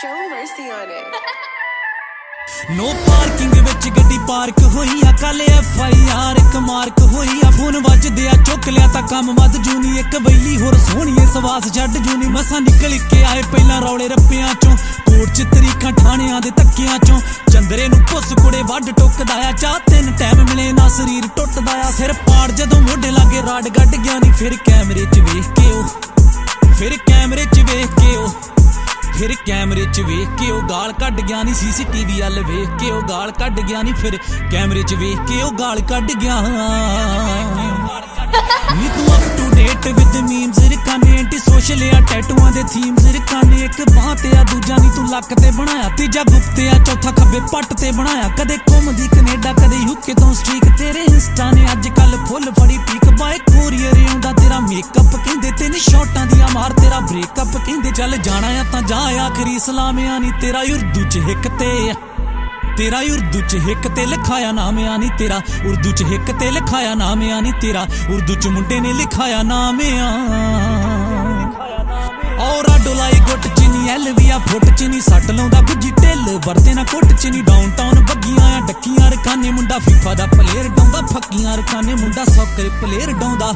Show mercy on it. No parking विच गड्डी park होई आ कल FIR एक मार्क होई आ फोन वजदे आ चुक लिया तां कम वध जूनी एक वैली होर सोहणीए सवास छड्ड जूनी मसां निकल के आए पहलां रौले रप्पियां चों कोर्ट च तरीकां ठाणियां दे धक्कियां चों चंदरे नूं पुस कुड़े वड्ड टुकदा आ चाह तीन टाइम मिले ना शरीर टुटदा आ सिर पाड़ जदों मोढे लागे राड गड्ड गया नी फिर कैमरे च वेख के ओ फिर कैमरे च वेख के ओ फिर कैमरे च वेख के ओ गाल कड्ड गया नी CCTV अल वेख के ओ गाल कड्ड गया नी फिर कैमरे च वेख के ओ गाल कड्ड गया नी तू up to date with memes रकाने एंटी सोशल या टैटूआं दे थीम्स रकाने एक बाह ते आ दूजा नी तू लक ते बनाया तीजा गुप्ते आ चौथा खब्बे पट ते बनाया कदे घुमदी कनेडा कदे यूके तो स्ट्रीक तेरे इंस्टा ने अजकल फुल फड़ी पीक बाय कोरियर आउंदा तेरा मेकअप कहंदे तेन शॉटां दियां मार तेरा ब्रेकअप कहंदे चल जाना आ तां जा आखरी सलाम आनी तेरा उर्दू च हिक ते तेरा उर्दू च हिक ते लिखाया नाम आनी तेरा उर्दू च हिक ते लिखाया नाम आनी तेरा उर्दू च मुंडे ने लिखाया नाम और डोलाई गुट च नी LVA फुट च नी सट लाउंदा गुज्जी ढिल वरते ना कुट च नी डाउनटाउन बग्गियां आ डक्कियां रखाने मुंडा फीफा दा प्लेयर डाउंदा फक्कियां रखाने मुंडा सॉकर प्लेयर डाउंदा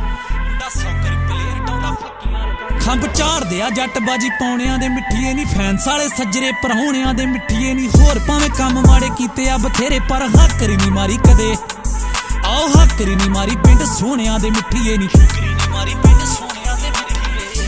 खंब झाड़दे आ जटबाजी पौणियां दे मिठीए नी फैंस वाले सज्जरे परहोणियां दे मिठीए नी होर भावें कम माड़े कीते आ बथेरे पर हाकरी नी मारी कदे आओ हाकरी नी मारी पिंड सोहणियां दे मिठीए नी मारी पिंड सोहणियां दे मिठीए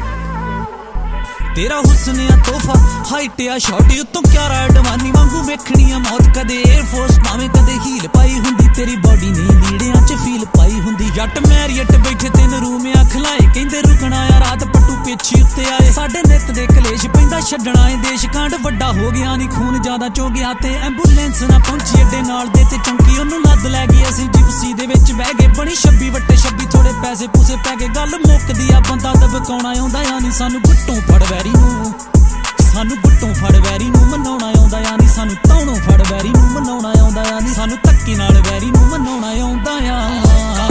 तेरा हुस्न आ तोहफा हाइट आ शॉटी उत्तों क्यारा अडवानी वांगू वेखणी आ मौत कदे एयरफोर्स भावें कदे हील पाई हुंदी तेरी बॉडी नहीं लीड़ियां च फील पाई हुंदी जट मैरियट बैठे तीन रूम आ खलाए कहंदे रुकना आ रात पट्टू पेछी उत्ते आए साडे नित दे कलेश पैंदा छड्डना ए देश कांड वड्डा हो गया नी खून ज्यादा चो गया ते एंबूलेंस ना पहुंची एडे नाल दे ते चौंकी ओनू लद लै गई असीं जिप्सी दे विच बह गए बनी 26 वट्टे 26 थोड़े पैसे पूसे पै गए गल मुक्कदी आ बंदा दबकाउणा आउंदा आ नी सानू गुट्टों फड़ वैरी नूं सानू गुट्टों फड़ वैरी नूं मनाउणा आउंदा आ नी सानू तौणों फड़ वैरी नूं मनाउणा आउंदा आ नी सानू धक्के नाल वैरी नूं मनाउणा आउंदा आ